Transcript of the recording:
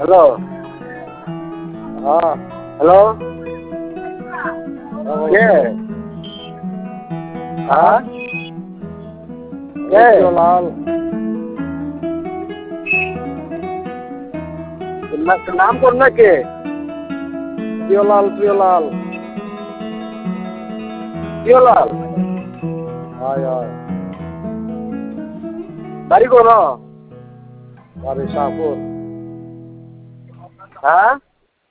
hello হ্যাঁ hello কে হ্যাঁ কে লাল নাম কোন না কে প্রিয়লাল প্রিয়লাল প্রিয়লাল হয় হয় বাড়ি কোন বাড়ি শাহপুর হ্যাঁ